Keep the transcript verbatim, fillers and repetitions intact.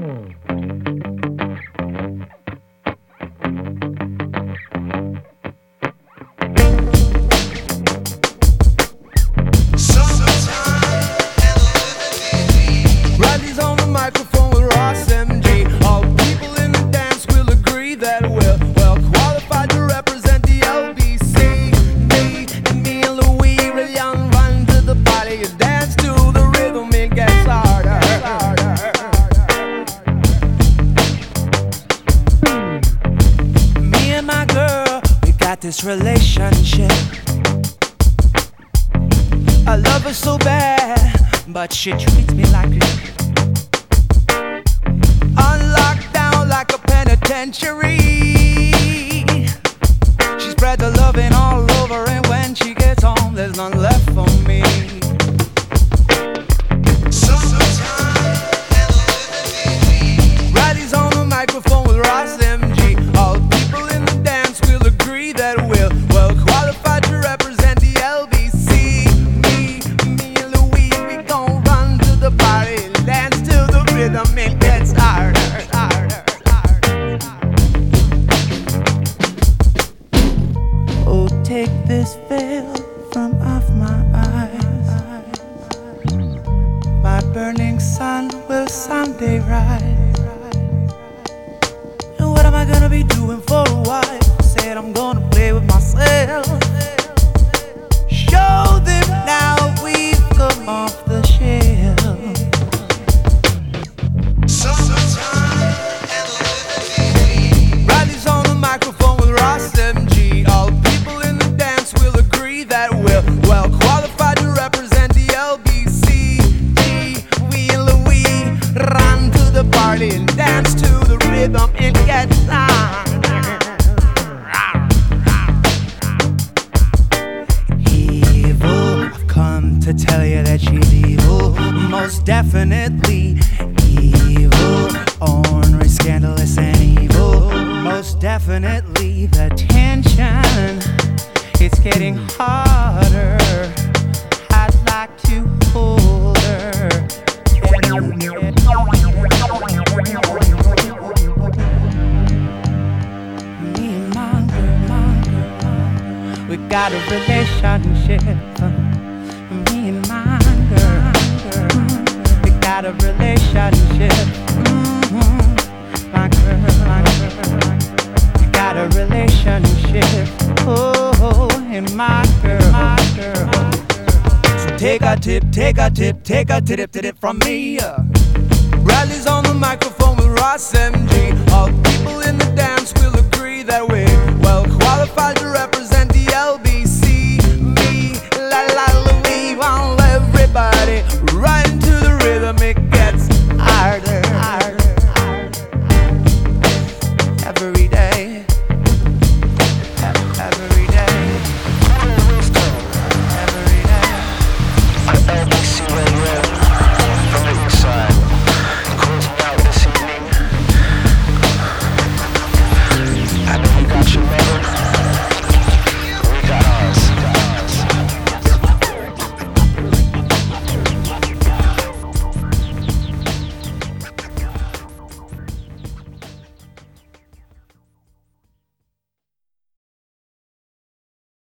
Riley's on the microphone with Ross M G. All people in the dance will agree that we're well qualified to represent the L B C. Me and me and Louis really young run to the party. You dance to the rhythm, it gets harder. Me and my girl, we got this relationship. I love her so bad, but she treats me like shit. On lockdown like a penitentiary. She spreads her loving all over, and when she gets home, there's none left for me. Riley's on the microphone with Ross M G. All people in the dance will agree that we're well qualified to represent the L B C. Me, me and Louis, we gon' run to the party and dance to the rhythm. It gets harder, harder, harder, harder. Oh, take this veil from off my eyes. My burning sun will someday rise. And what am I gonna be doing for a while? Said I'm gonna play with myself. Show them now we've come off the shelf. Riley's on the microphone with Ross M G. All people in the dance will agree that we're well qualified to represent the L B C. Me, we and Louis run to the party and dance to the rhythm. It gets on. Evil, I've come to tell you that she's evil. Most definitely evil. Ornery, scandalous, and evil. Most definitely the tension, it's getting harder. I'd like to hold her. Me and my girl, my girl, we got a relationship. Me and my girl, we got a relationship. Mm-hmm. My girl, my girl, we got a relationship. Oh, and my girl, my girl. So take a tip, take a tip, take a tip, tip from me. Riley's on